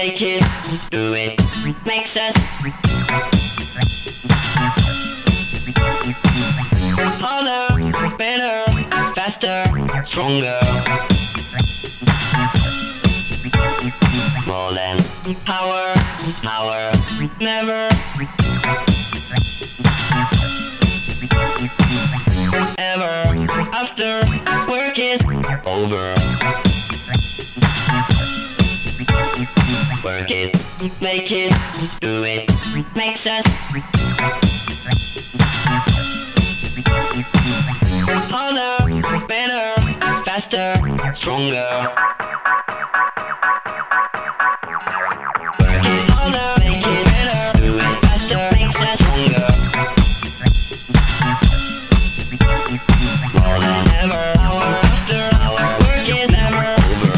make it, do it, makes us harder, better, faster, stronger. More than power, power, never ever after work is over. Work it, make it, do it, makes us harder, better, faster, stronger. Work it harder, make it better, do it faster, makes us stronger. More than ever, hour after hour, work is never over.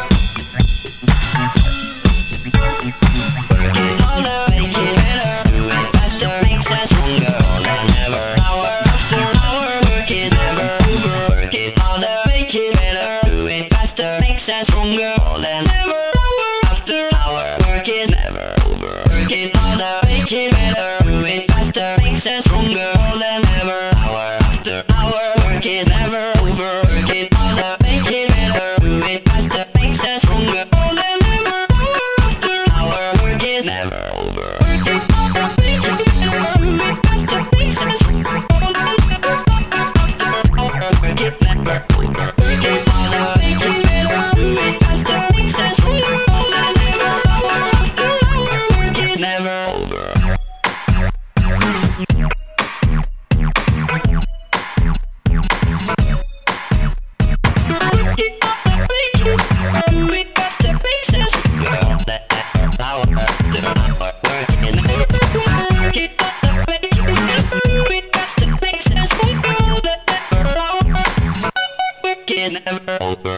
Work it harder, make it better, do it faster, makes us stronger. More than ever, hour after hour, work is never over. Work it harder, make it better, do it faster, makes us stronger. More than ever, hour after hour, work is never over. Work it harder, make it better, do it faster, makes us stronger. More than ever, hour after hour, work is never over. Work it harder, make it better, do it faster, makes us stronger. More than ever, hour after hour, work is never over. Work it harder, make it better, do it faster, makes us stronger. More than ever, hour after hour, work is never over. Work it harder, make it better, do it faster, makes us stronger. More than ever, hour after hour, work is never over. Never over.